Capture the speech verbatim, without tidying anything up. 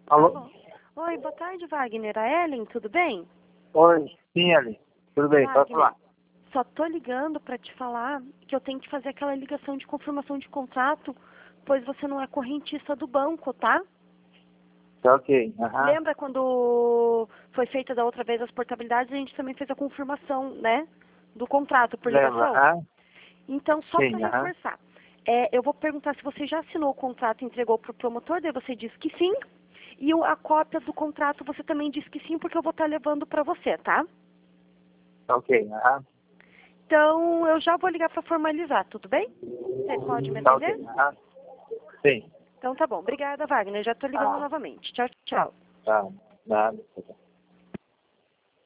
Alô? Tá bom. Oi, boa tarde, Wagner. A Ellen, tudo bem? Oi, sim, Ellen. Tudo bem, pode Wagner, falar. só tô ligando para te falar que eu tenho que fazer aquela ligação de confirmação de contrato, pois você não é correntista do banco, tá? Tá ok. Aham. Lembra quando foi feita da outra vez as portabilidades, a gente também fez a confirmação, né, do contrato por Lembra? ligação? Aham. Então, só Sim, para aham. reforçar, é, eu vou perguntar se você já assinou o contrato e entregou para o promotor, daí você diz que sim, e o- a cópia do contrato você também diz que sim, porque eu vou estar levando para você, tá? Tá ok. Aham. Então, eu já vou ligar para formalizar, tudo bem? Você pode me Tá atender? ok. Aham. Sim. Então tá bom. Obrigada, Wagner. Já estou ligando Ah, novamente. Tchau, tchau. tá. Nada.